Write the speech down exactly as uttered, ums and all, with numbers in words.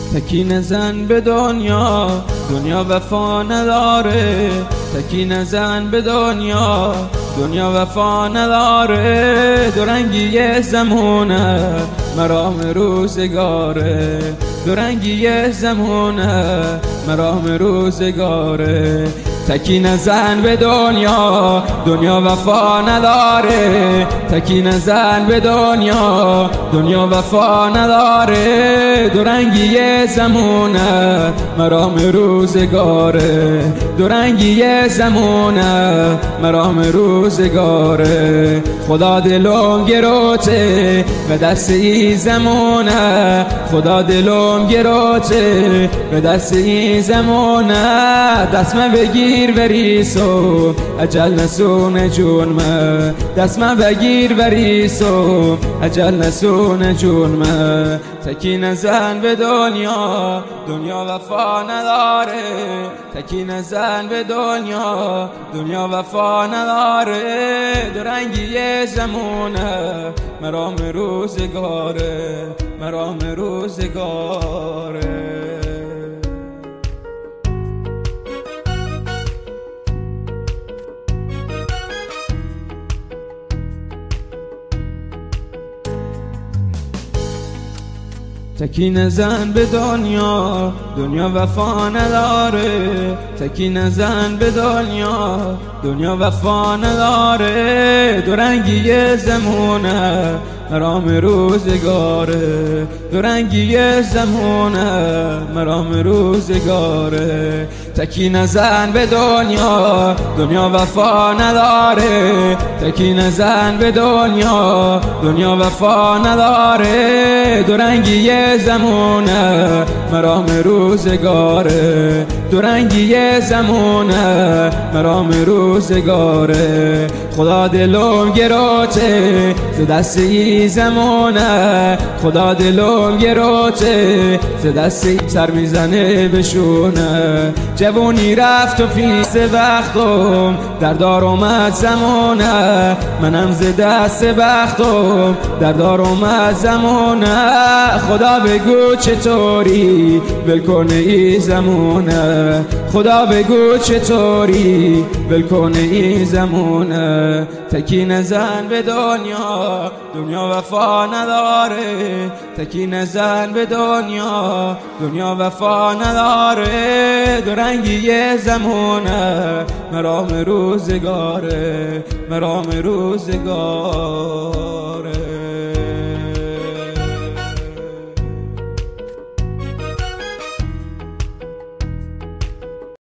تکی نزن به دنیا، دنیا وفا نداره. تکی نزن به دنیا، دنیا وفا نداره. دورنگی زمونه مرام روزگاره، دورنگی زمونه مرام روزگاره. تکی نزن به دنیا، دنیا وفا نداره. تکی نزن به دنیا، دنیا وفا نداره. دورنگی زمونه مرام روزگاره، دورنگی زمونه مرام روزگاره. خدا دلم گروته به دست ای زمونه، خدا دلم گروته به دست ای زمونه. دست من بگیر بریسو اجل نسون جونمه، دست من بگیر بریسو اجل نسون جونمه. تکی نزن به دنیا، دنیا وفا نداره. تکی نزن به دنیا، دنیا وفا نداره. دورنگی زمونه مرام روزگاره، مرام روزگاره. تکی نزن به دنیا، دنیا وفا نداره. تکی نزن به دنیا، دنیا وفا نداره. دورنگی زمونه مرام روزگاره، دورنگی زمونه مرام روزگاره. تکی نزن به دنیا، دنیا وفا نداره. تکی نزن به دنیا، دنیا وفا نداره. دورنگی زمونه مرام روزگاره، دورنگی زمونه مرام روزگاره. خدا دلم گروته ز دست ای زمونه، خدا دلم گروته ز دست ای سر میزنه بشونه. جوونی رفت و پیش وقتم در دار اومد زمونه، منم ز دست بختم در دار اومد زمونه. خدا بگو چطوری ول کنه ای زمونه، خدا بگو چطوری ول کنه ای زمونه. تکی نزن به دنیا، دنیا وفا نداره. تکی نزن به دنیا، دنیا وفا نداره. دورنگی زمونه مرام روزگاره، مرام روزگاره.